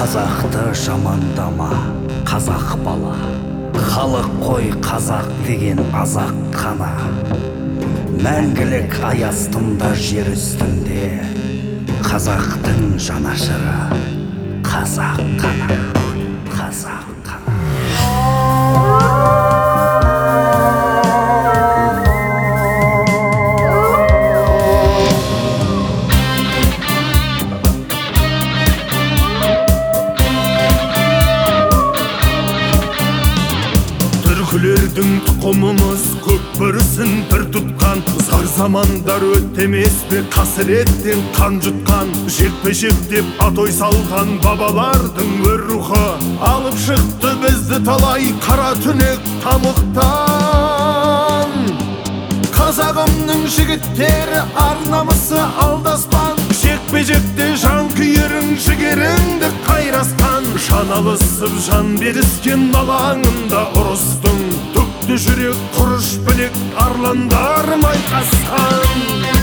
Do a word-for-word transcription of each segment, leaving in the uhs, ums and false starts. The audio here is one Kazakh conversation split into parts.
Қазақты жамандама, қазақ бала. Халық қой қазақ деген азақ қана. Мәңгілік аястымда жер үстінде, қазақтың жанашыры қазақ қана, қазақ қана. Түркілердің тұқымымыз көп бүрісін бір тұтқан. Зар замандар өтемес пе қасіреттен қан жұтқан. Жекпе-жек деп атой салған бабалардың өр рухы алып шықты бізді талай қара түнек тамұқтан. Қазағымның жігіттері ар намысы алдаспан. Жекпе-жекте жан күйерің жігеріңді қайрасқан. Жан алысып жан беріскен алаңында ұрыстың. Түкті жүрек құрыш білек арландар майқасқан.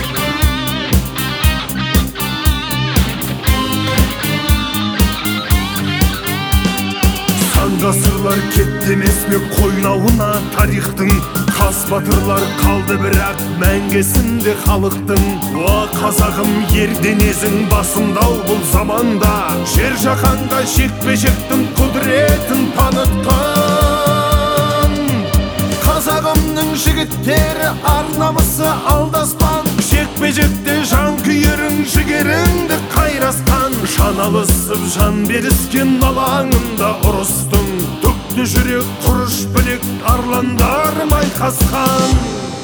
Сан ғасырлар кетті емес пе қойнауына тарихтың. Қас батырлар қалды бірақ мәңгесінде халықтың. Уа қазағым, ерденезің басымдау бұл заманда. Жер жаһанда жекпе-жектің құдіретін танытқан. Қазағымның жігіттері ар намысы алдаспан. Жекпе-жекте жан күйерің жігеріңді қайрасқан. Жан алысып жан беріскен алаңында ұрыстың. Түкті жүрек құрыш білек арландар майқасқан.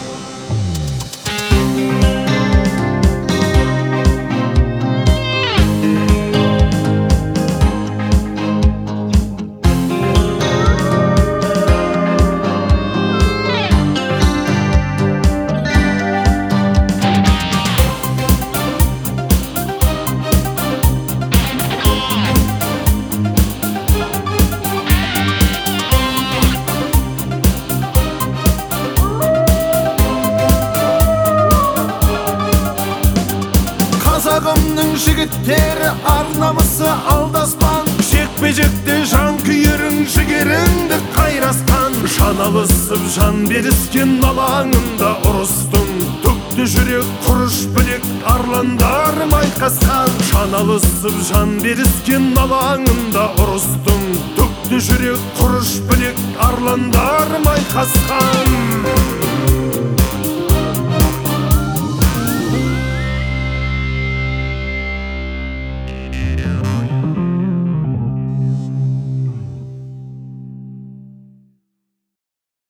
Қазағымның жігіттері ар намысы алдаспан. Жекпе-жекте жан күйерің жігеріңді қайрасқан. Жан алысып жан беріскен алаңында ұрыстың. Түкті жүрек құрыш білек арландар майқасқан. Жан алысып жан беріскен алаңында ұрыстың. Түкті жүрек құрыш білек арландар майқасқан.